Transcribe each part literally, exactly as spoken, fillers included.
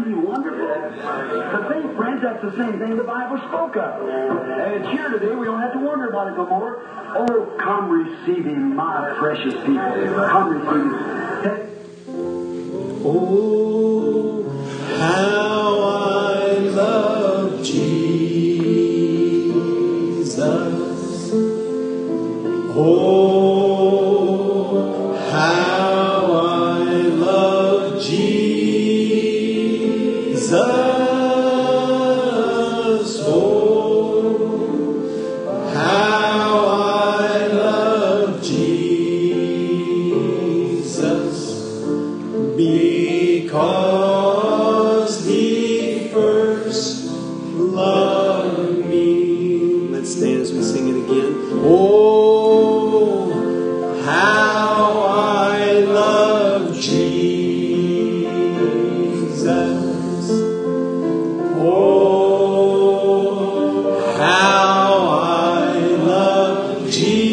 be wonderful? The thing, friends, that's the same thing the Bible spoke of. And it's here today. We don't have to wonder about it no more. Oh, come receive Him, my precious people. Come receive Him. Oh, how I love Jesus. Oh, how I love Jesus. Oh, how I love Jesus. Because He first loved me. Let's stand as we sing it again. Oh, how I love Jesus. Oh, how I love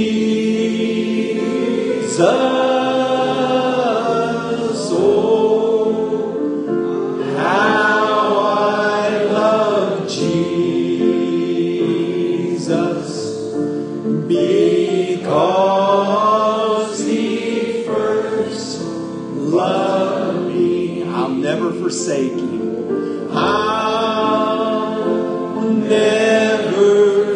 Jesus. Because He first loved me. I'll never forsake Him. I'll never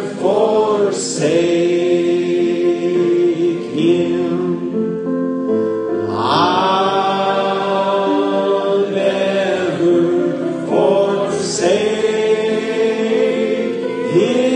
forsake Him. I'll never forsake Him.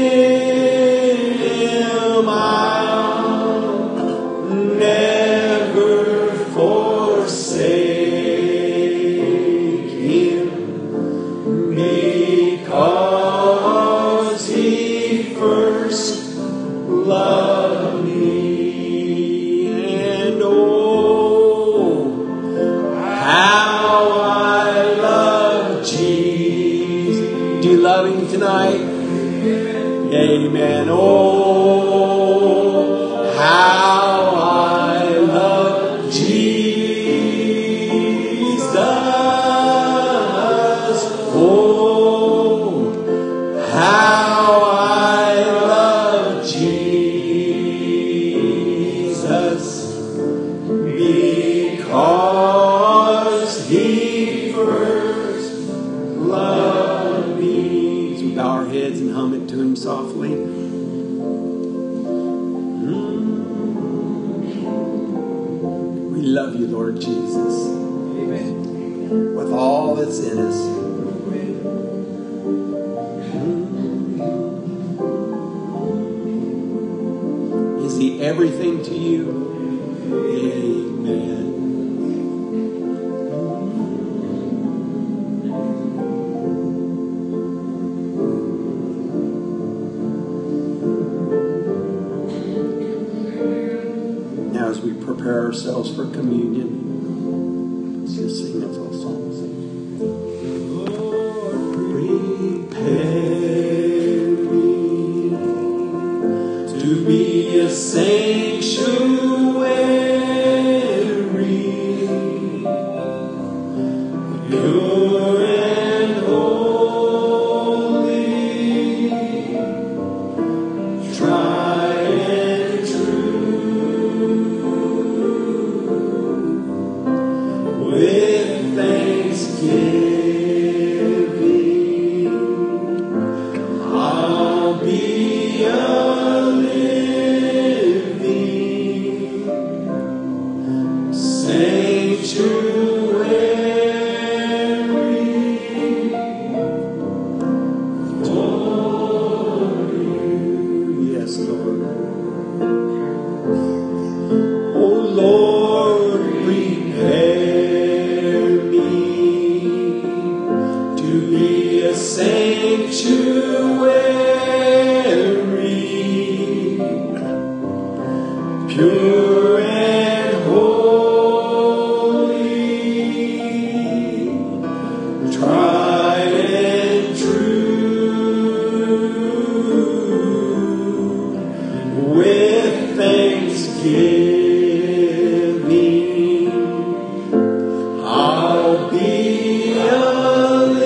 Amen. Oh, how I love Jesus. Oh, how I love Jesus. Because He first loved me. So we bow our heads and hum it to Him softly. Mm. We love you, Lord Jesus. Amen. With all that's in us. Mm. Is He everything to you? Amen. As we prepare ourselves for communion, let's just sing that little song. Lord, prepare me to be a sanctuary, pure and holy, tried and true. With thanksgiving, I'll be a living sanctuary for you. Yes, Lord. Oh, Lord, prepare to be a sanctuary, pure and holy, tried and true, with thanksgiving, I'll be a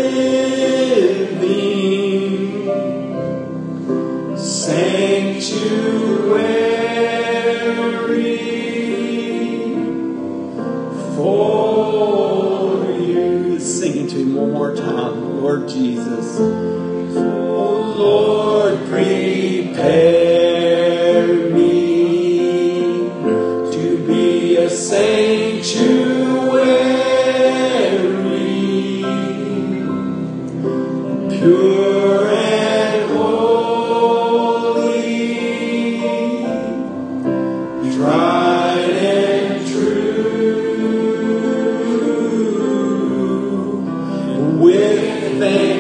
to Him one more time. Lord Jesus. Oh Lord, prepare me to be a sanctuary, pure and holy, tried and true, with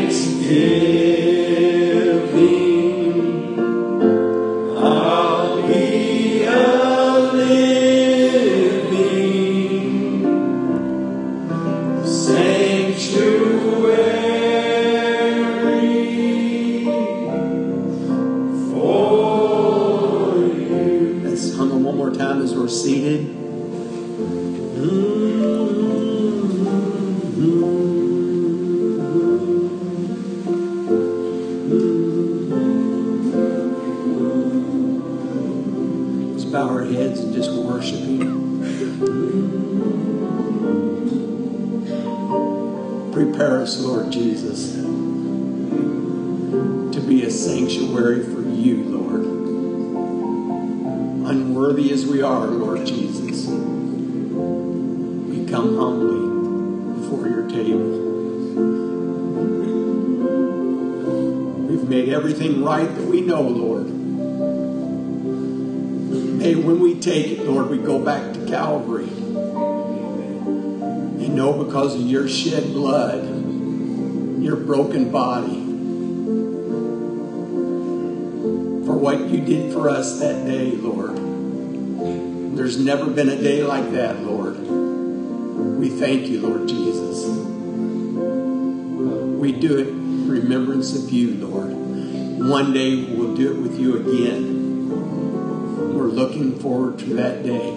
thanksgiving, I'll be a living sanctuary. One more time as we're seated. Let's bow our heads and just worship Him. Prepare us, Lord Jesus, to be a sanctuary for You, Lord. Unworthy as we are, Lord Jesus, we come humbly before Your table. We've made everything right that we know, Lord. May when we take it, Lord, we go back to Calvary and know because of Your shed blood, Your broken body, for what You did for us that day, Lord. There's never been a day like that, Lord. We thank You, Lord Jesus. We do it in remembrance of You, Lord. One day we'll do it with You again. We're looking forward to that day.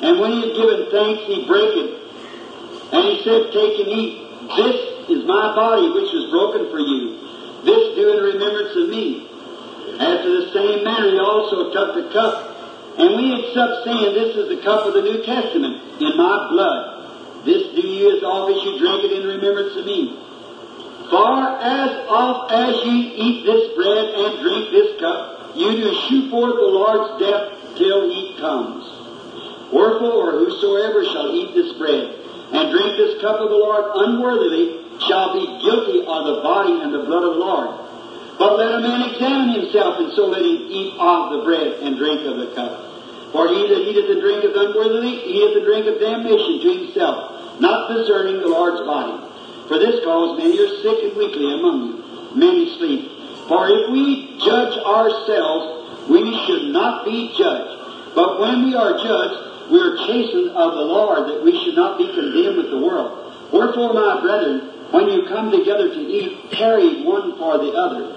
And when he had given thanks, he brake it. And he said, Take and eat. This is my body, which is broken for you. This do in remembrance of me. After the same manner, he also took the cup. And when he had supped, saying, This is the cup of the New Testament, in my blood. This do ye as oft as you drink it in remembrance of me. For as oft as ye eat this bread and drink this cup, you do shew forth the Lord's death till he comes. Wherefore, whosoever shall eat this bread and drink this cup of the Lord unworthily shall be guilty of the body and the blood of the Lord. But let a man examine himself, and so let him eat of the bread and drink of the cup. For he that eateth and drinketh unworthily, eateth and drinketh damnation to himself, not discerning the Lord's body. For this cause many are sick and weakly among you, many sleep. For if we judge ourselves, we should not be judged. But when we are judged, we are chastened of the Lord, that we should not be condemned with the world. Wherefore, my brethren, when you come together to eat, tarry one for the other.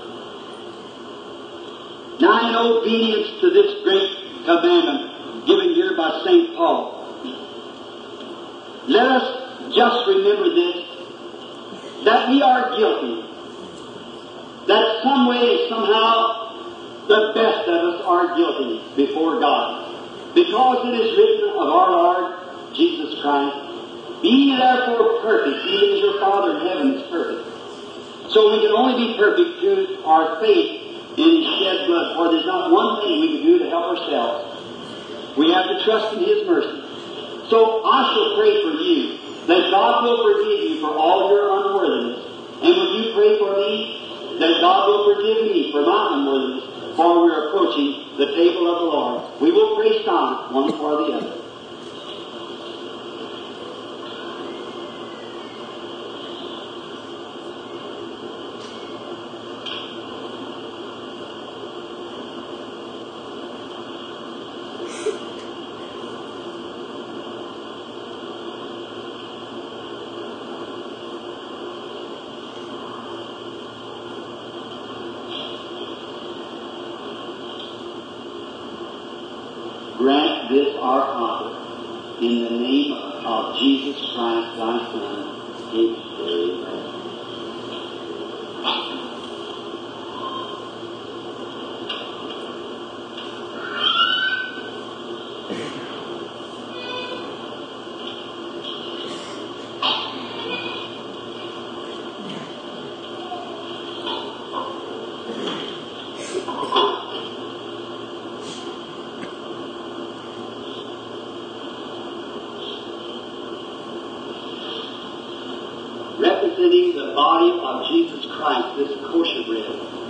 Now, in obedience to this great commandment given here by Saint Paul, let us just remember this, that we are guilty, that some way, somehow, the best of us are guilty before God. Because it is written of our Lord Jesus Christ, Be ye therefore perfect, even as your Father in heaven is perfect. So we can only be perfect through our faith in His shed blood, for there's not one thing we can do to help ourselves. We have to trust in His mercy. So I shall pray for you, that God will forgive you for all your unworthiness. And will you pray for me, that God will forgive me for my unworthiness, for we are approaching the table of the Lord. We will pray silent, one for the other. Grant this our Father, in the name of Jesus Christ, thy Son. Amen. Representing the body of Jesus Christ, this kosher bread.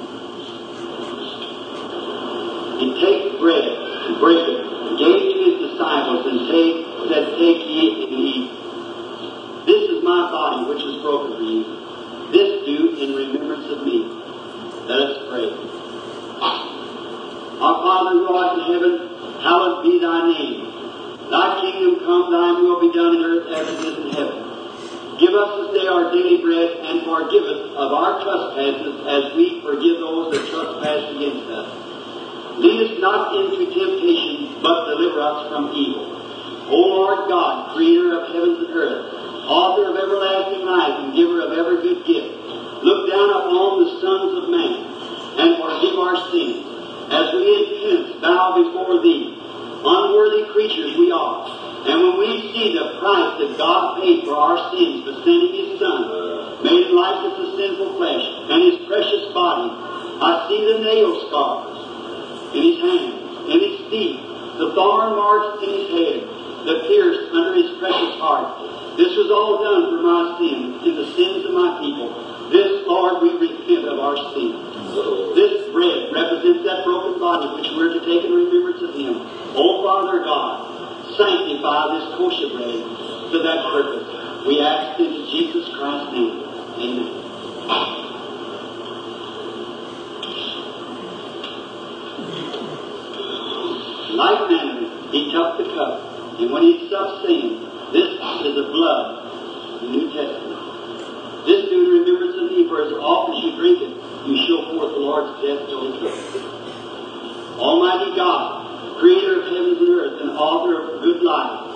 And take the bread and break it, and gave it to his disciples, and take, said, Take ye and eat. This is my body which is broken for you. This do in remembrance of me. Let us pray. Our Father who art in heaven, hallowed be thy name. Thy kingdom come, thine will be done in earth as it is in heaven. Give us this day our daily bread, and forgive us of our trespasses, as we forgive those that trespass against us. Lead us not into temptation, but deliver us from evil. O Lord God, creator of heavens and earth, author of everlasting life, and giver of every good gift, look down upon the sons of man, and forgive our sins, as we in penance bow before Thee. Unworthy creatures we are. And when we see the price that God paid for our sins by sending His Son, made in likeness of sinful flesh, and His precious body, I see the nail scars in His hands, in His feet, the thorn marks in His head, the pierce under His precious heart. This was all done for my sins and the sins of my people. This, Lord, we repent of our sins. This bread represents that broken body which we're to take in remembrance of Him. O Father God, sanctify this kosher bread to that purpose. We ask in Jesus Christ's name. Amen. Like manner, he took the cup, and when he had supped, saying, This is the blood of the New Testament. This do in remembrance of me, for as often as you drink it, you show forth the Lord's death till He comes. Almighty God, creator of heavens and earth, and author of good life,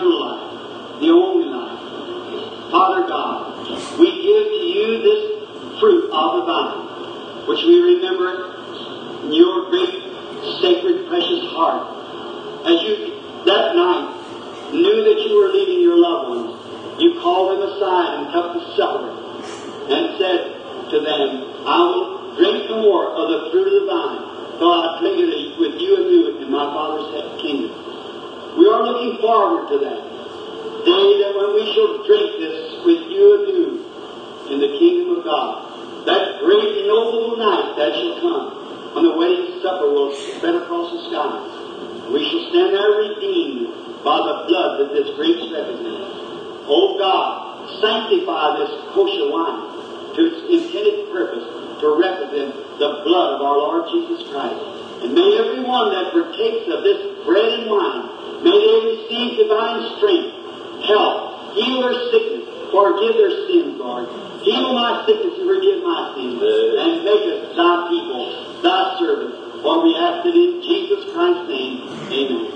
eternal life, the only life. Father God, we give to you this fruit of the vine, which we remember in your great, sacred, precious heart. As you, that night, knew that you were leaving your loved ones, you called them aside and took the supper and said to them, I will drink no more of the fruit of the vine till I drink it with you anew in my Father's kingdom. We are looking forward to that day that when we shall drink this with you anew in the kingdom of God. That great and noble night that shall come when the wedding supper will spread across the skies. We shall stand there redeemed by the blood that this grape represents. Oh God, sanctify this kosher wine to its intended purpose to represent the blood of our Lord Jesus Christ. And may everyone that partakes of this bread and wine, may they receive divine strength, health, heal their sickness, forgive their sins, Lord. Heal my sickness and forgive my sins. And make us thy people, thy servants. For we ask it in Jesus Christ's name. Amen.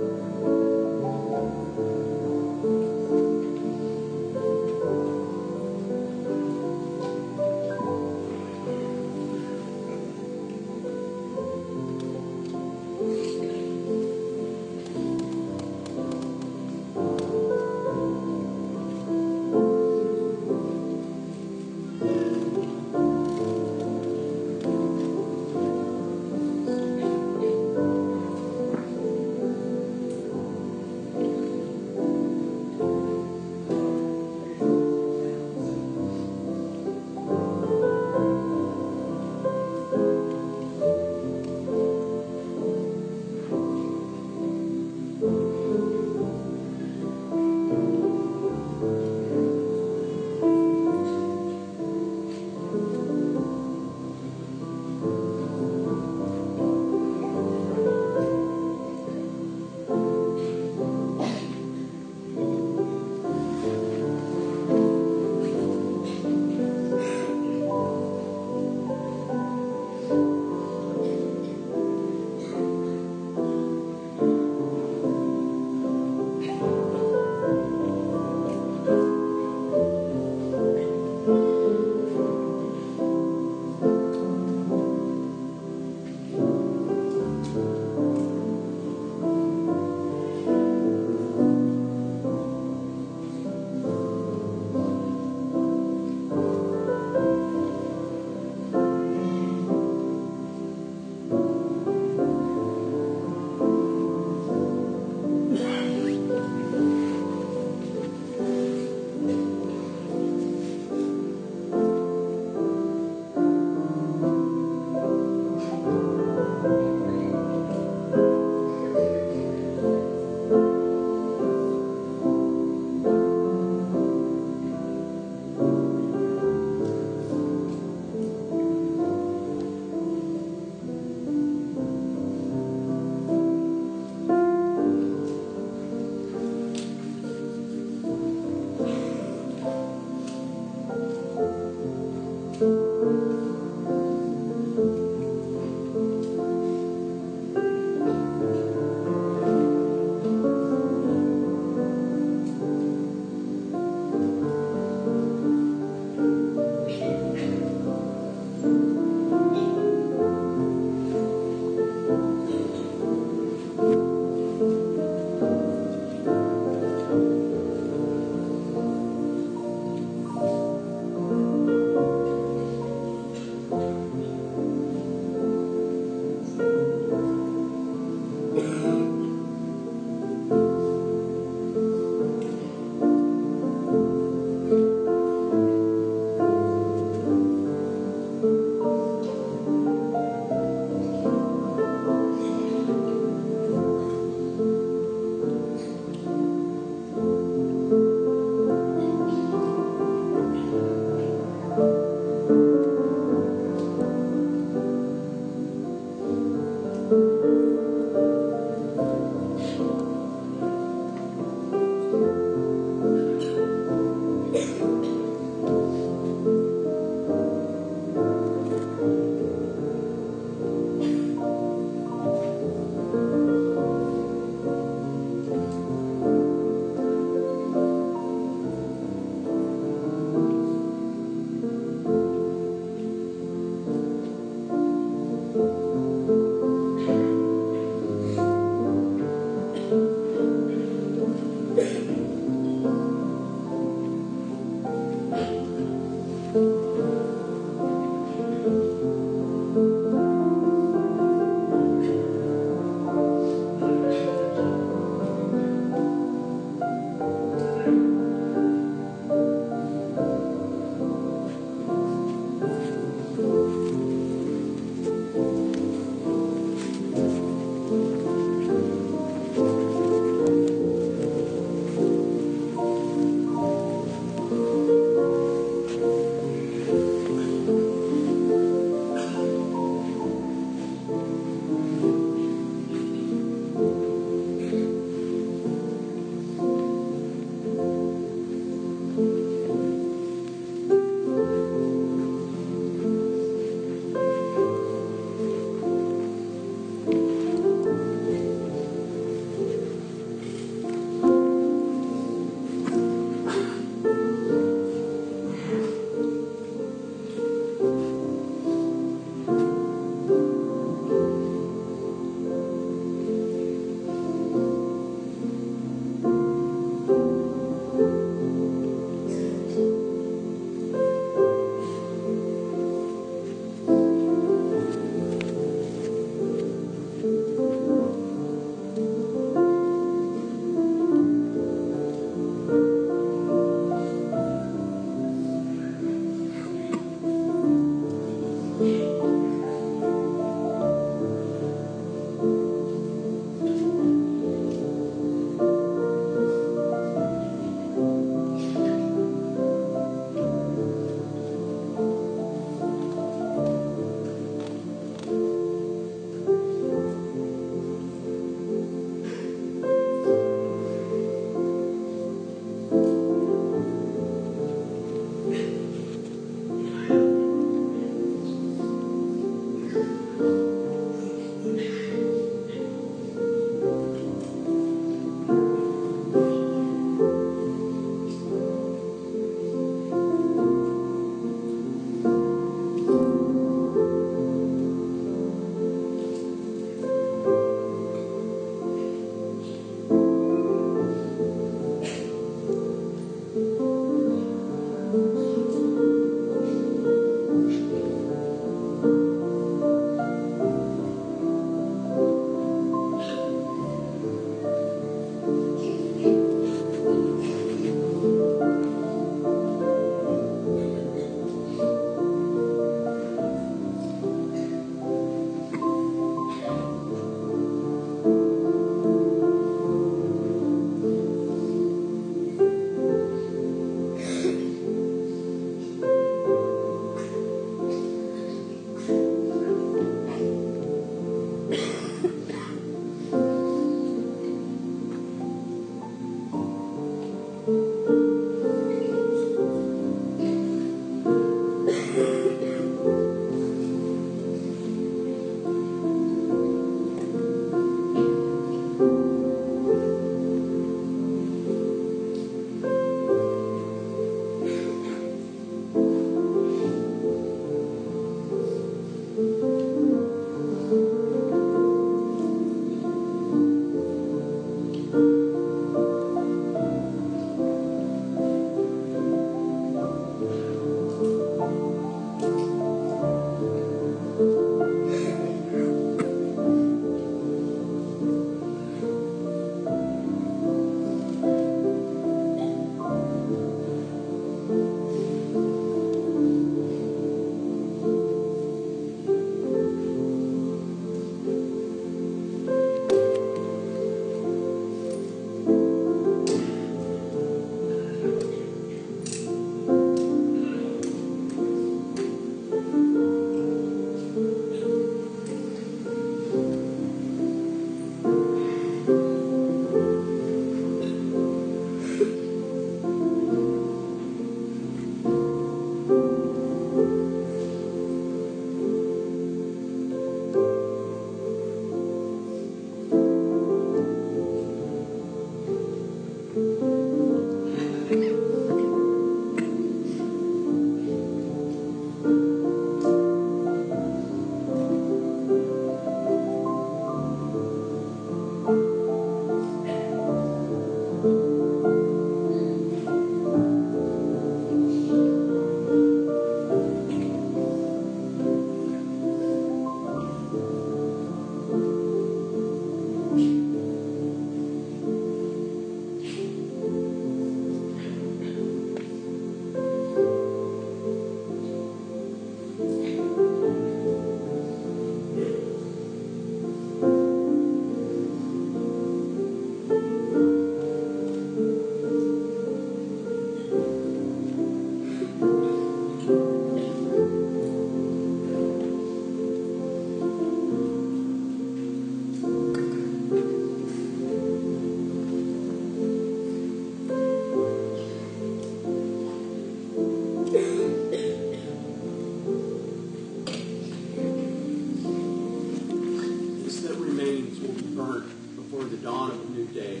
dawn of a new day.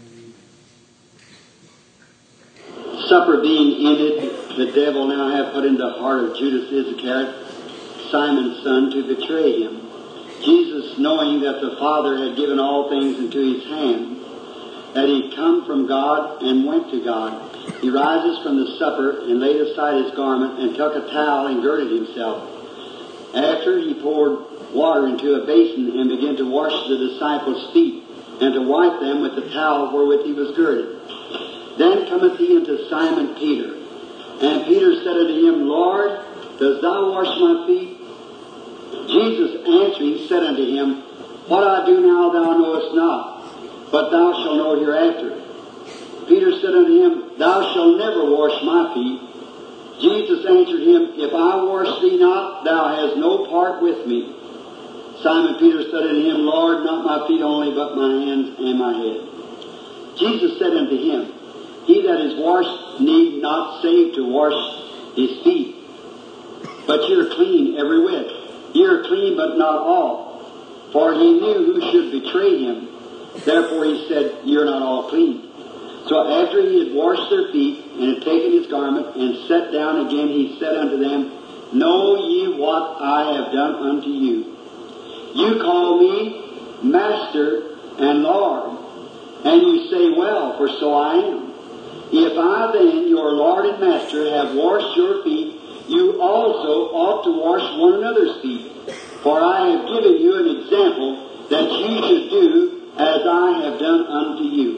Supper being ended, the devil now had put into the heart of Judas Iscariot, Simon's son, to betray him. Jesus, knowing that the Father had given all things into his hand, that he'd come from God and went to God, he rises from the supper and laid aside his garment and took a towel and girded himself. After he poured water into a basin and began to wash the disciples' feet and to wipe them with the towel wherewith he was girded. Then cometh he unto Simon Peter. And Peter said unto him, Lord, dost thou wash my feet? Jesus answering said unto him, What I do now thou knowest not, but thou shalt know hereafter. Peter said unto him, Thou shalt never wash my feet. Jesus answered him, If I wash thee not, thou hast no part with me. Simon Peter said unto him, Lord, not my feet only, but my hands and my head. Jesus said unto him, He that is washed need not save to wash his feet, but ye are clean every whit. Ye are clean, but not all. For he knew who should betray him. Therefore he said, Ye are not all clean. So after he had washed their feet, and had taken his garment, and sat down again, he said unto them, Know ye what I have done unto you? You call me Master and Lord, and you say, Well, for so I am. If I then, your Lord and Master, have washed your feet, you also ought to wash one another's feet. For I have given you an example that ye should do as I have done unto you.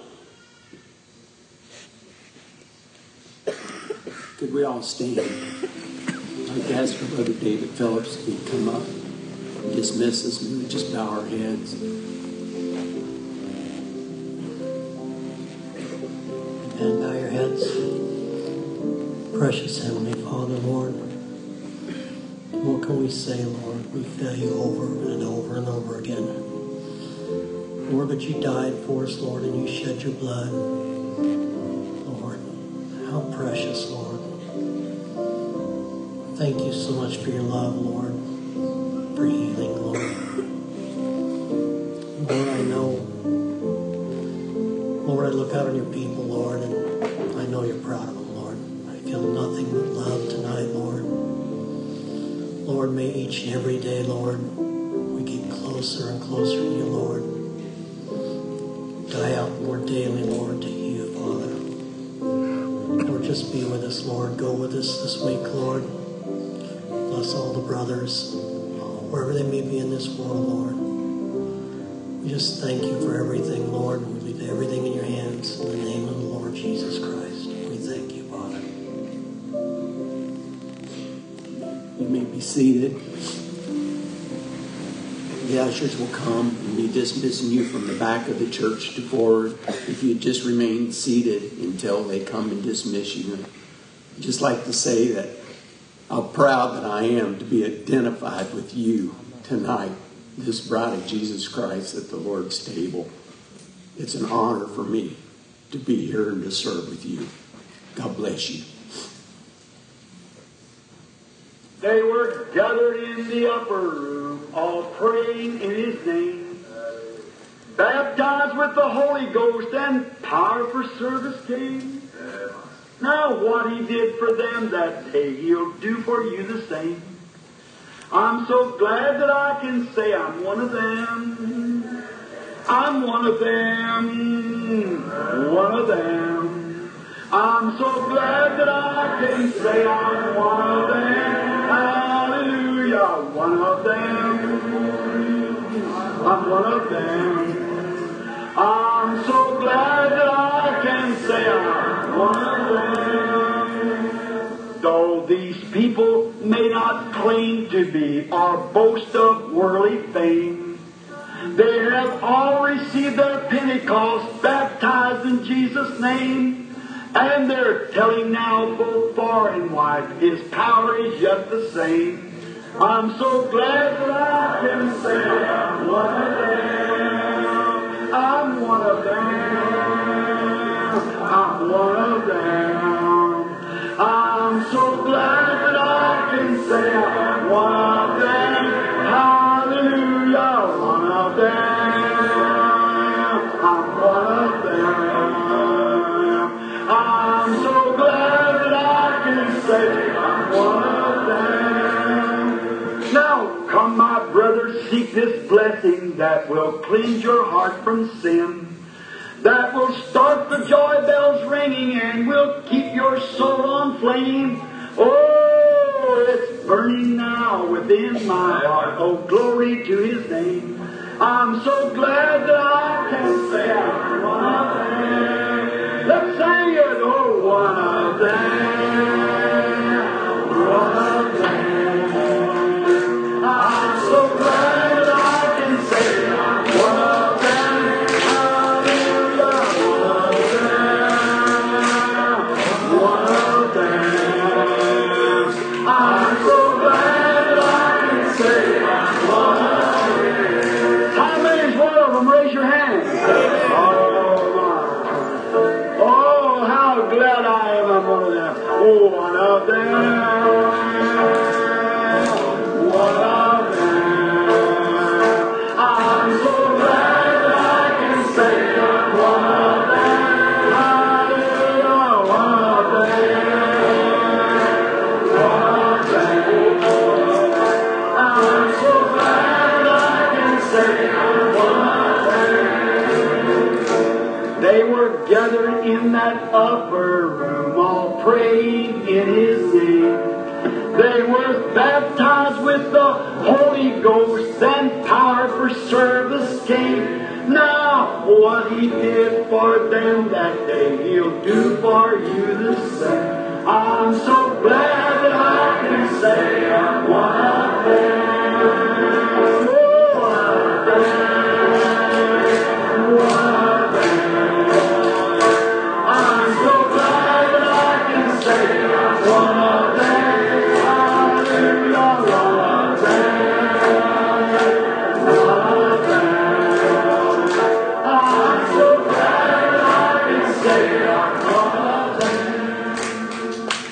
Could we all stand? I'd like to ask for Brother David Phillips to come up and dismiss us, and we just bow our heads. And bow your heads. Precious Heavenly Father, Lord, what can we say, Lord? We fail you over and over and over again. Lord, but you died for us, Lord, and you shed your blood. Lord, how precious, Lord. Thank you so much for your love, Lord, for healing, Lord. Lord, I know, Lord, I look out on your people, Lord, and I know you're proud of them, Lord. I feel nothing but love tonight, Lord. Lord, may each and every day, Lord, we get closer and closer to you, Lord. Die out more daily, Lord, to you, Father. Lord, just be with us, Lord. Go with us this week, Lord. Bless all the brothers, wherever they may be in this world, Lord. We just thank you for everything, Lord. We leave everything in your hands. In the name of the Lord Jesus Christ, we thank you, Father. You may be seated. The ushers will come and be dismissing you from the back of the church to forward. If you just remain seated until they come and dismiss you. I'd just like to say that how proud that I am to be identified with you tonight, this bride of Jesus Christ at the Lord's table. It's an honor for me to be here and to serve with you. God bless you. They were gathered in the upper room, all praying in his name. Baptized with the Holy Ghost and power for service came. Now what he did for them that day, he'll do for you the same. I'm so glad that I can say I'm one of them. I'm one of them. One of them. I'm so glad that I can say I'm one of them. Hallelujah. One of them. I'm one of them. I'm so glad that I can say I'm one of them. Though these people may not claim to be or boast of worldly fame, they have all received their Pentecost, baptized in Jesus' name, and they're telling now both far and wide, His power is yet the same. I'm so glad that I can say I'm one of them. I'm one of them. I'm one of them. I'm so glad that I can say I'm one of them. Hallelujah, one of them. come, my brother, seek this blessing that will cleanse your heart from sin, that will start the joy bells ringing and will keep your soul on flame. Oh, it's burning now within my heart. Oh, glory to His name. I'm so glad that I can say I'm one of them. Let's sing it. Oh, one of them. One of them. I'm so glad that I can say I'm one of them. Hallelujah. One of them. I'm so glad that I can say I'm one of them. How many's one of them? Raise your hand. Oh, oh, how glad I am I'm one of them. Oh, one of them. One of them. I'm so glad that I can say I'm one of them. Hallelujah. One of them. One of them. I'm so glad that I can say I'm one of them. They were gathered in that upper room, all praying in His name. They were baptized with the Holy Ghost, and power for service came. Now, what He did for them that day, He'll do for you the same. I'm so glad that I can say I'm one of them. Oh, one of them. One of them. I'm so glad that I can say I'm one of them. Hallelujah, one of them. One of them. I'm so glad that I can say I'm one of them.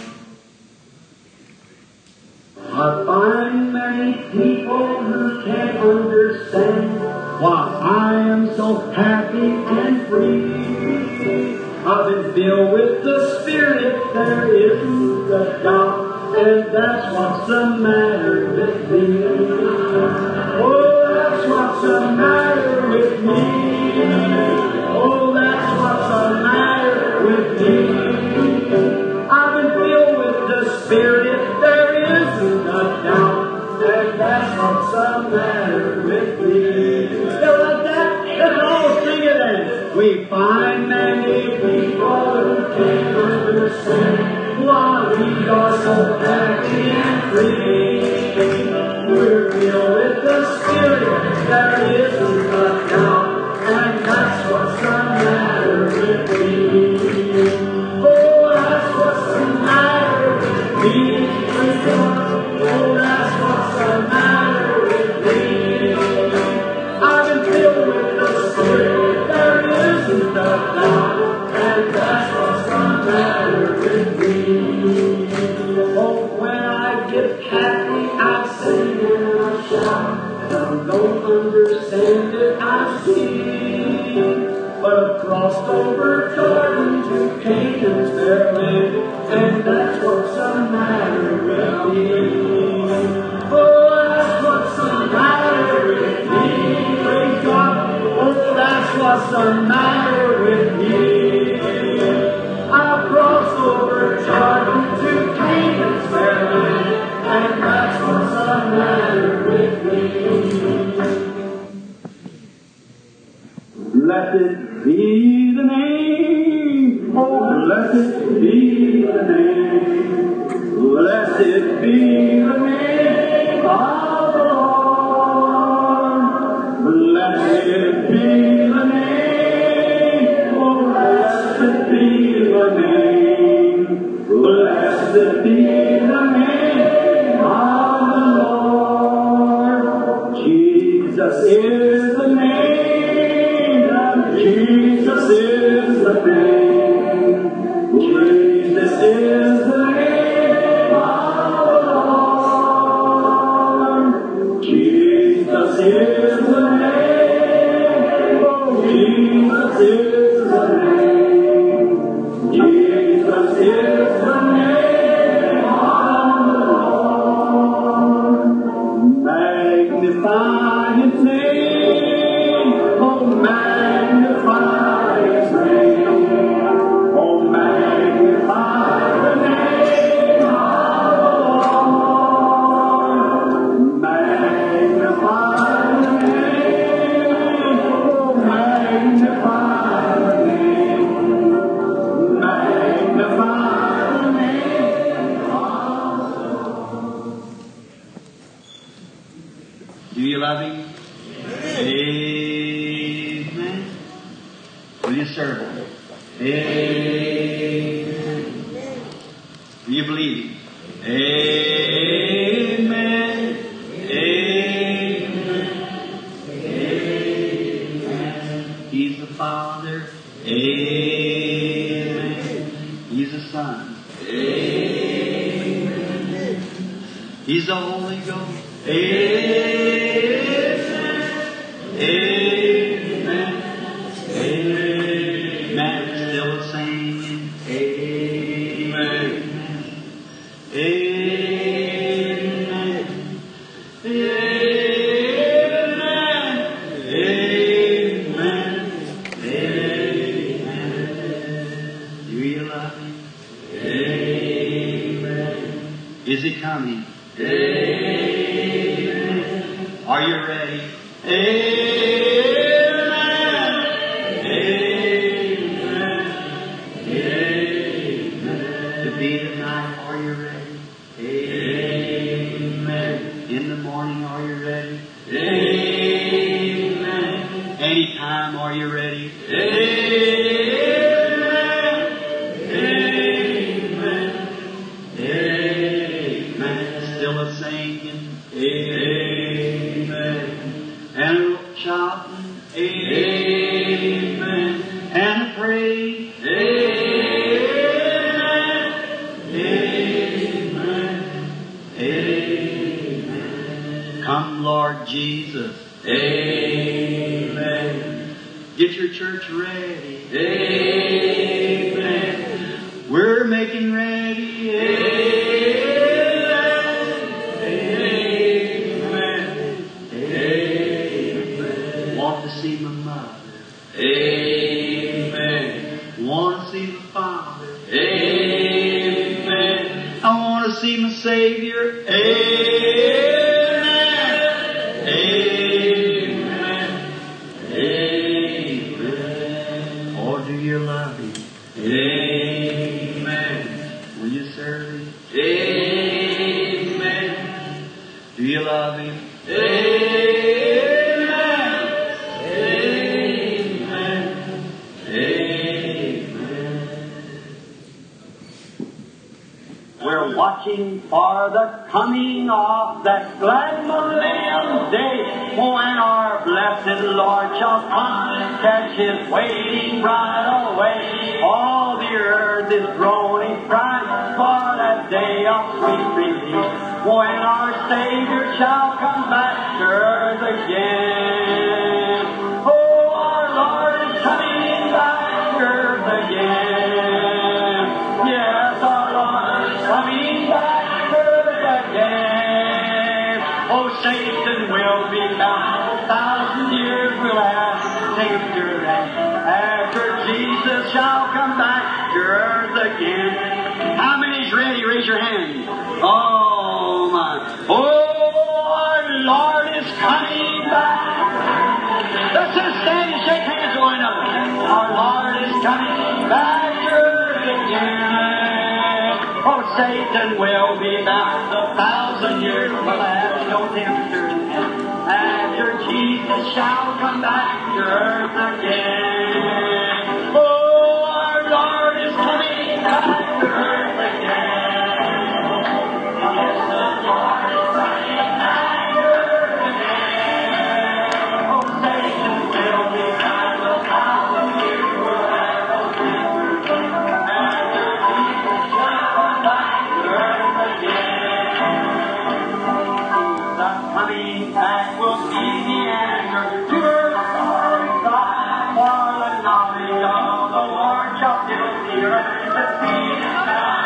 I find many people who can't understand why I am so happy and free. I've been filled with the Spirit, there isn't a doubt, and that's what's the matter with me. Oh, that's what's the matter with me. Oh, that's what's the matter with me. I've been filled with the Spirit, there isn't a doubt, and that's what's the matter with me. You like that? Let's all sing it then. We find many people who can't understand why we are so happy and free. We're filled with the Spirit, there isn't a doubt, and that's what's the matter with me. Oh, that's what's the matter with me. Oh, that's what's the matter with me. I've been filled with the Spirit, there isn't a doubt, and that's what's the matter with me. Oh, when I get happy, I sing and I shout. Some don't understand it, I see. But I've crossed over Jordan to Canaan's fair land, and that's what's the matter with me. Oh, that's what's the matter with me. Praise God. Oh, that's what's the matter with me. I've crossed over Jordan to Canaan's fair land, and that's what's the matter with me. Blessed be the name, oh, blessed be the name, blessed be the name of the Lord. Blessed be the name, oh, blessed be the name, blessed be the name of the Lord. Jesus is the name. Jesus is the name. Jesus is the name of the Lord. Jesus is the name. Oh, Jesus is the name. Jesus is the name of the Lord. Man Magnify His name. Oh, magnify His name. Oh, magnify the name of the Lord. Magnify the name. Oh, magnify the name. Magnify the name of the Lord. Do you love Him? Amen. Will you serve Him? Amen. Do you believe Him? Amen. Amen. Amen. He's the Father. Amen. He's the Son. Amen. He's the Holy Ghost. Amen. Amen. Amen. Still singing. Amen. Amen. Amen. Amen. Amen. Do you love Him? Amen. Is He coming? Amen. Are you ready? Amen. Amen. Amen. To be tonight, are you ready? Amen. In the morning, are you ready? Amen. Anytime, are you ready? Amen. Amen. Amen. Still a singing. Amen. And a shouting. Amen. And a praying. Amen. Amen. Amen. Come, Lord Jesus. Amen. Get your church ready. Amen. We're making ready. Amen. Amen. Amen. Want to see my mother. Amen. Want to see my father. Amen. I want to see my Savior. Amen. Amen. Amen. Oh, do you love Him? Amen. Will you serve Him? Amen. Do you love Him? Amen. Amen. Amen. We're watching for the coming of that glad millennium day, when our blessed Lord shall come and catch His waiting bride away. All the earth is groaning, crying for that day of sweet release, when our Savior shall come back to earth again. Oh, our Lord is coming back to earth again. Yes, our Lord is coming back to earth again. Oh, Satan will be bound, a thousand years will have tempter, and after Jesus shall come back to earth again. How many's ready? Raise your hand. Oh, my. Oh, our Lord is coming back. Let's just stand and shake hands with one another. Our Lord is coming back to earth again. Oh, Satan will be bound, a thousand years will have no tempter, after Jesus shall come back to earth again. Oh, our Lord is coming back to earth again. Yes, the Lord is coming back to earth again. Oh, Satan will be bound, a thousand years will have no tempter, after Jesus shall come back to earth again. The coming back will be the answer to her sorry cry, for the knowledge of the Lord shall fill the earth with peace and